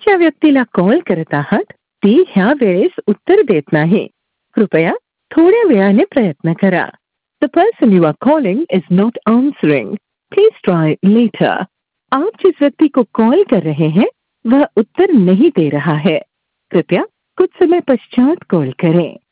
ज्या व्यक्तीला कॉल करत आहात ती ह्या वेळेस उत्तर देत नाही. कृपया थोड्या वेळाने प्रयत्न करा. The person you are calling is not answering. Please try later. आप जिस व्यक्ति को कॉल कर रहे हैं वह उत्तर नहीं दे रहा है. कृपया कुछ समय पश्चात कॉल करें.